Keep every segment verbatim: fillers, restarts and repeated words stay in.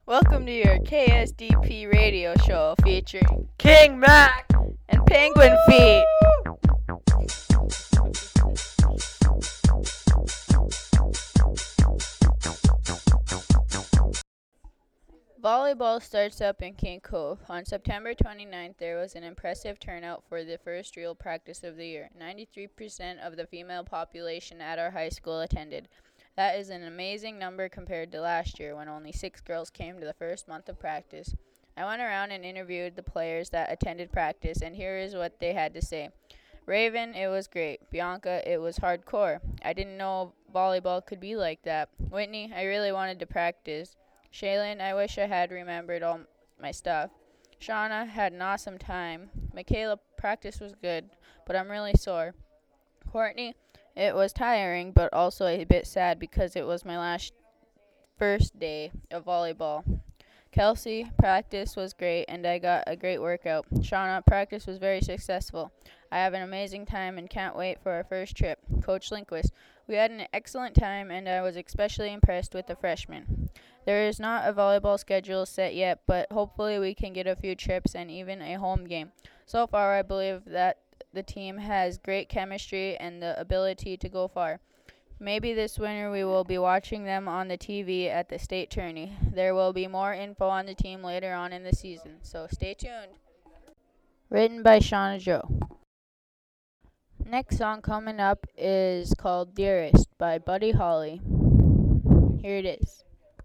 Welcome to your K S D P radio show featuring King Mac and Penguin Feet. Volleyball starts up in King Cove. On September twenty-ninth, there was an impressive turnout for the first real practice of the year. ninety-three percent of the female population at our high school attended. That is an amazing number compared to last year when only six girls came to the first month of practice. I went around and interviewed the players that attended practice, and here is what they had to say. Raven, it was great. Bianca, it was hardcore. I didn't know volleyball could be like that. Whitney, I really wanted to practice. Shaylin, I wish I had remembered all my stuff. Shauna, had an awesome time. Michaela, practice was good, but I'm really sore. Courtney, it was tiring, but also a bit sad because it was my last first day of volleyball. Kelsey, practice was great, and I got a great workout. Shauna, practice was very successful. I have an amazing time and can't wait for our first trip. Coach Lindquist, we had an excellent time, and I was especially impressed with the freshmen. There is not a volleyball schedule set yet, but hopefully we can get a few trips and even a home game. So far, I believe that the team has great chemistry and the ability to go far. Maybe this winter we will be watching them on the T V at the state tourney. There will be more info on the team later on in the season, so stay tuned. Written by Shauna Joe. Next song coming up is called Dearest by Buddy Holly. Here it is.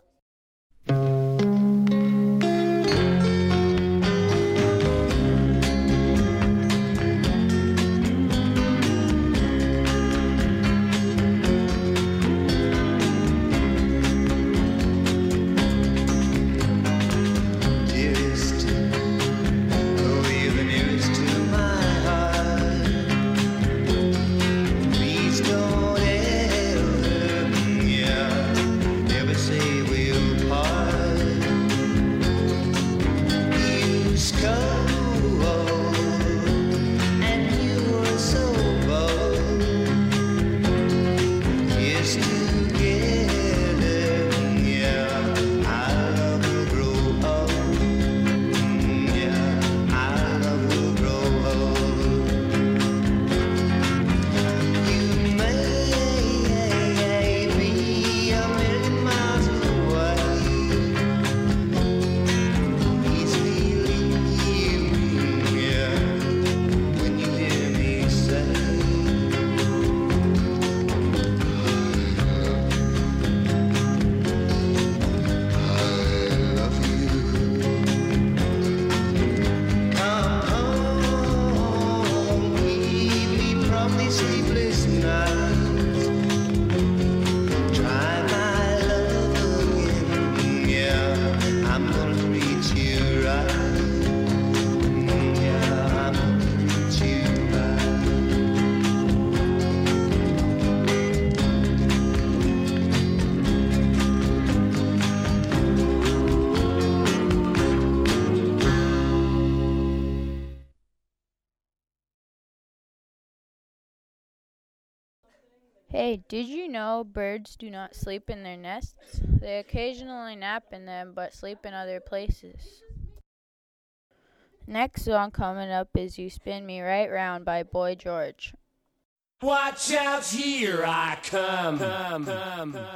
Hey, did you know birds do not sleep in their nests? They occasionally nap in them, but sleep in other places. Next song coming up is You Spin Me Right Round by Boy George. Watch out, here I come. come, come, come.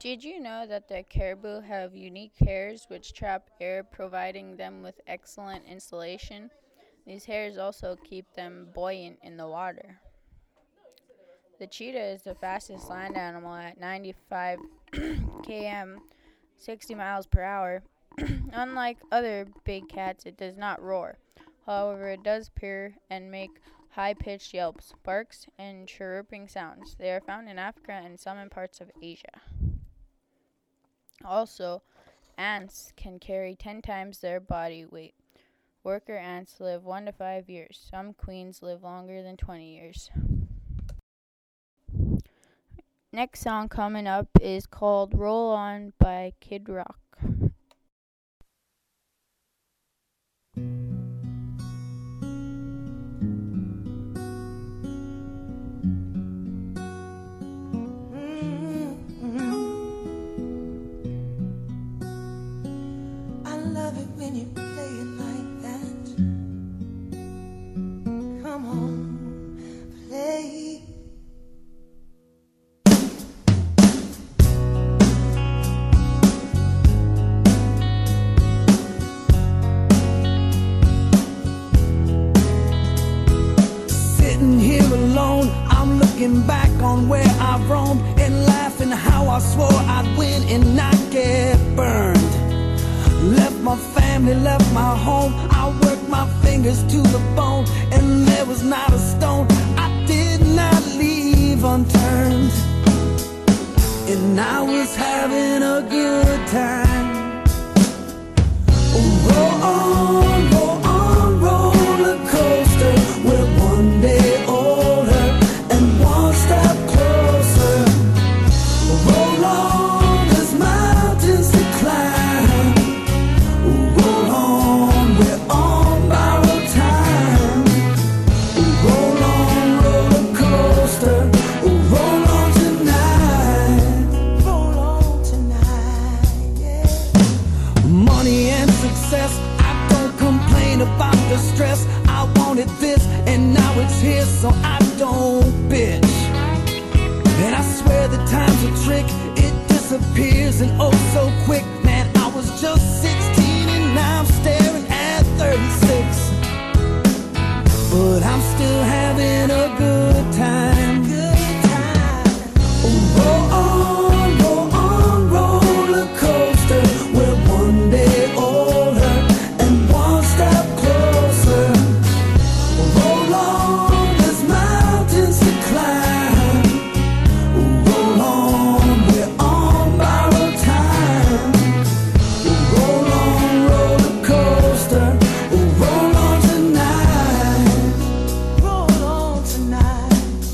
Did you know that the caribou have unique hairs which trap air, providing them with excellent insulation? These hairs also keep them buoyant in the water. The cheetah is the fastest land animal at ninety-five kilometers, sixty miles per hour. Unlike other big cats, it does not roar. However, it does purr and make high-pitched yelps, barks, and chirruping sounds. They are found in Africa and some in parts of Asia. Also, ants can carry ten times their body weight. Worker ants live one to five years. Some queens live longer than twenty years. Next song coming up is called Roll On by Kid Rock. When you play it like that, come on, play. Sitting here alone, I'm looking back on where I've roamed and laughing how I swore I'd win and not get burned. Left my family, left my home. I worked my fingers to the bone, and there was not a stone I did not leave unturned. And I was having a good time. Roll on, roll on, roller coaster. We're one day older and one step closer. Roll on, there's mountains to climb. About the stress, I wanted this, and now it's here, so I don't bitch. And I swear the time's a trick, it disappears and oh so quick. Man, I was just sixteen and now I'm staring at thirty-six. But I'm still having a good time. Good time. Roll on, roll on, roller coaster. We're one day older and one step closer. Roll on, there's mountains to climb. Roll on, we're on borrowed time. Roll on, roller coaster. Roll on tonight. Roll on tonight.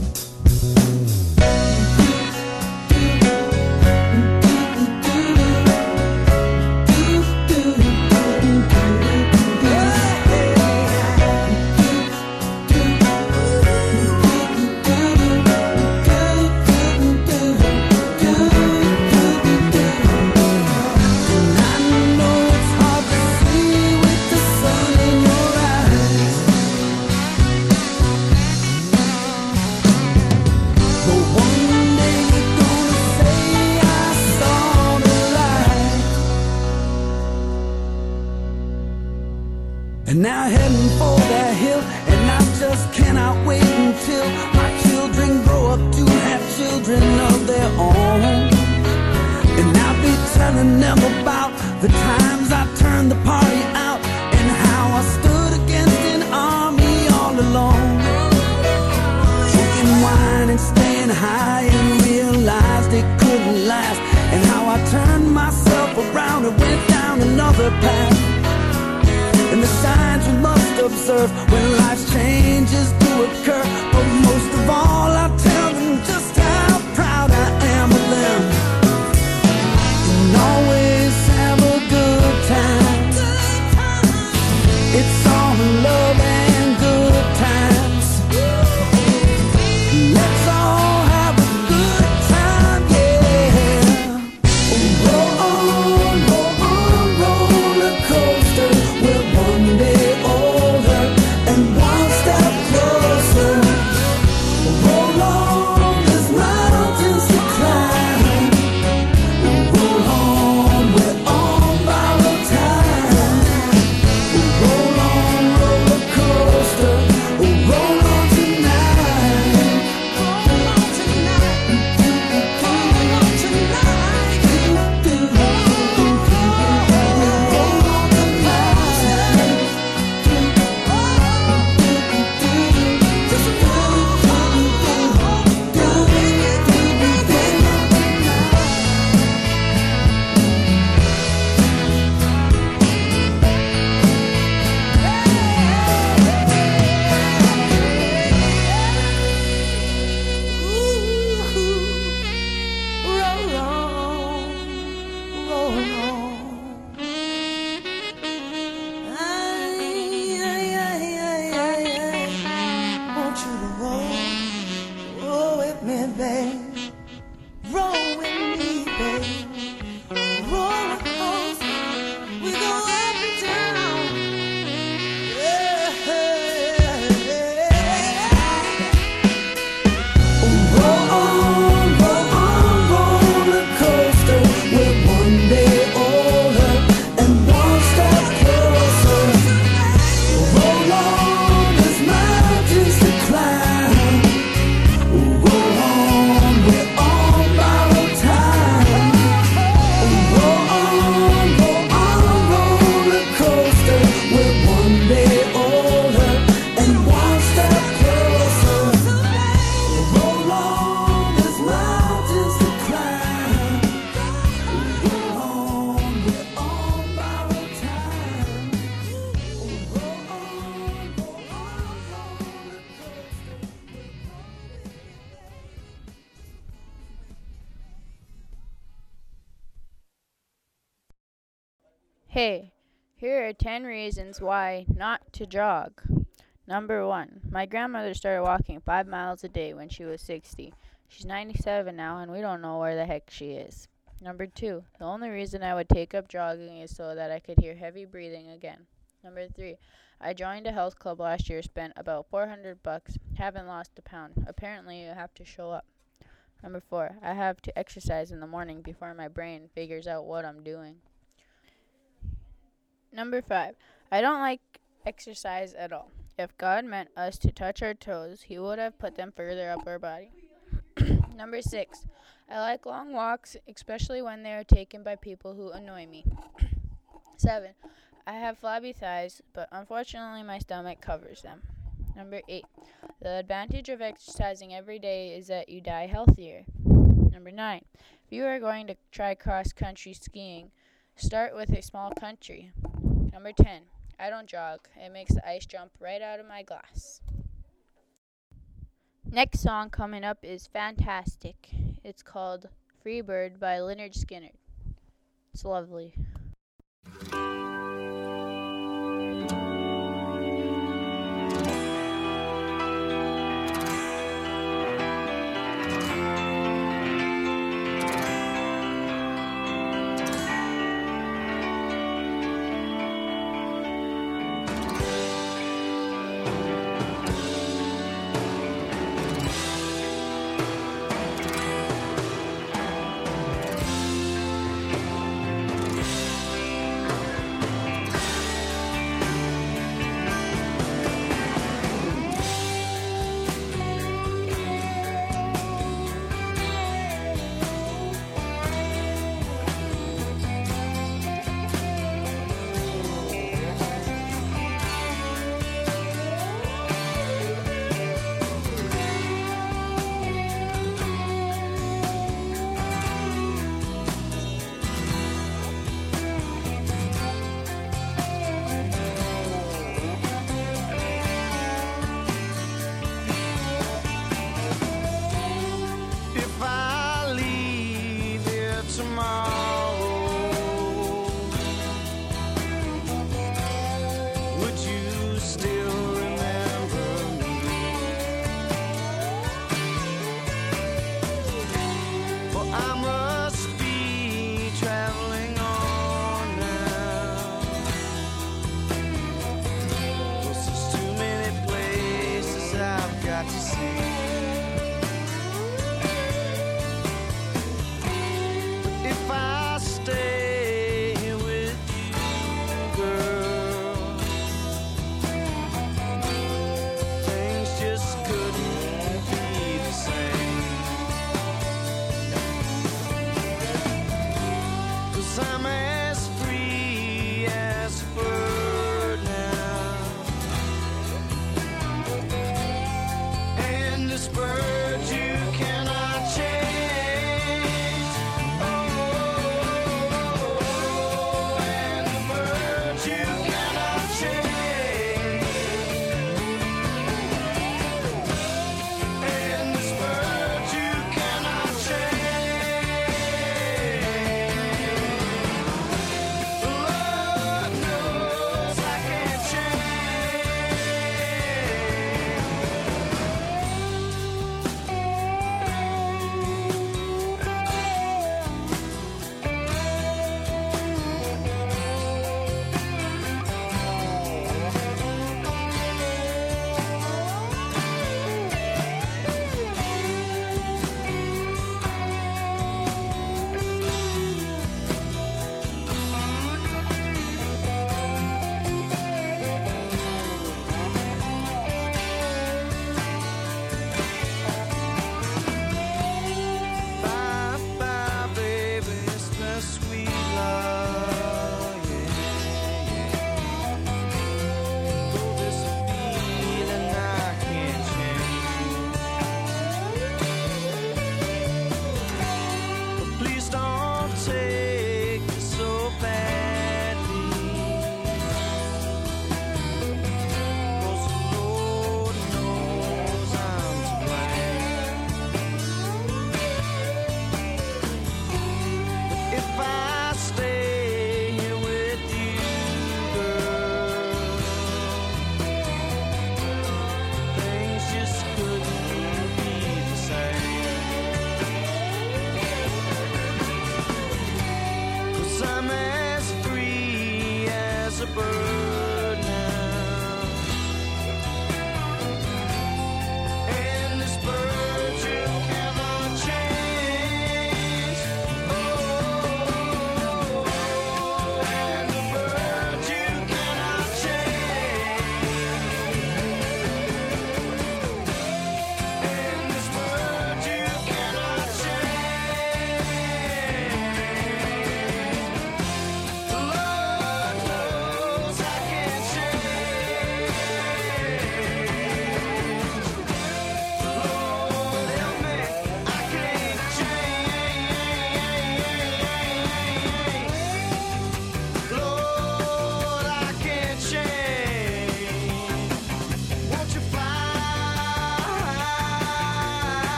And now heading for that hill, and I just cannot wait until my children grow up to have children of their own. And I'll be telling them about the times I turned the party out and how I stood against an army all alone. Drinking wine and staying high and realized it couldn't last, and how I turned myself around and went down another path. And the signs we must observe when life's changes do occur. But most of all, I tell them just how proud I am of them. And always have a good time. It's all love and good times. Let's all have a good time, yeah. Roll on, roll on, roller coaster. We're one day older and one step closer. Hey, here are ten reasons why not to jog. Number one, my grandmother started walking five miles a day when she was sixty. She's ninety-seven now, and we don't know where the heck she is. Number two, the only reason I would take up jogging is so that I could hear heavy breathing again. Number three, I joined a health club last year, spent about four hundred bucks, haven't lost a pound. Apparently, you have to show up. Number four, I have to exercise in the morning before my brain figures out what I'm doing. Number five, I don't like exercise at all. If God meant us to touch our toes, He would have put them further up our body. Number six, I like long walks, especially when they are taken by people who annoy me. Seven, I have flabby thighs, but unfortunately my stomach covers them. Number eight, the advantage of exercising every day is that you die healthier. Number nine, if you are going to try cross-country skiing, start with a small country. Number ten, I don't jog. It makes the ice jump right out of my glass. Next song coming up is fantastic. It's called Free Bird by Lynyrd Skynyrd. It's lovely. And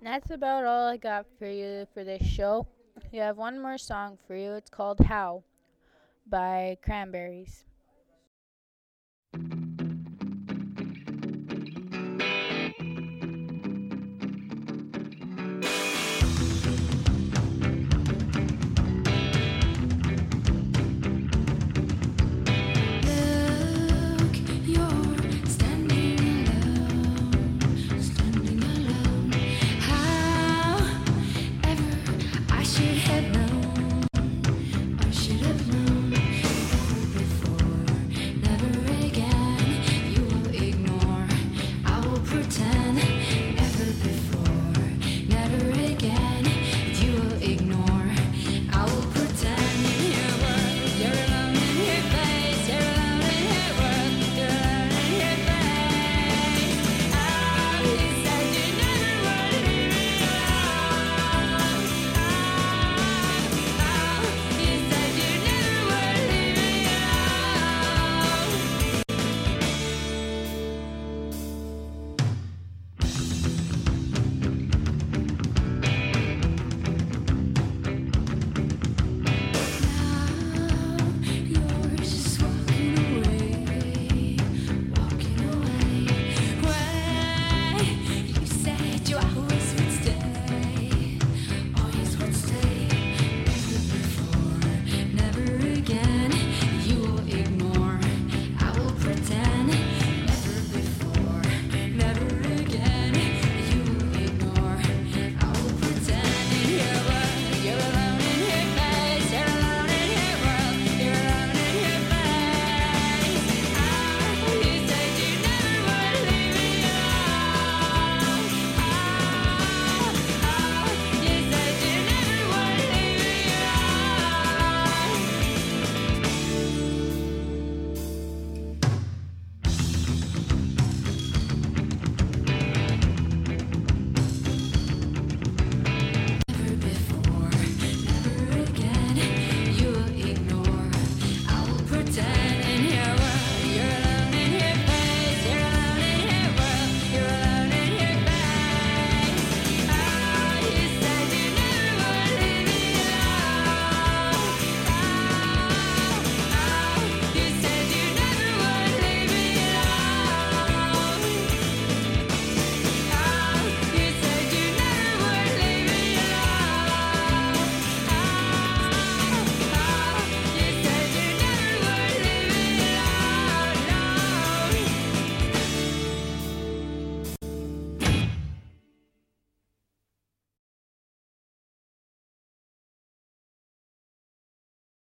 And that's about all I got for you for this show. We have one more song for you. It's called How by Cranberries.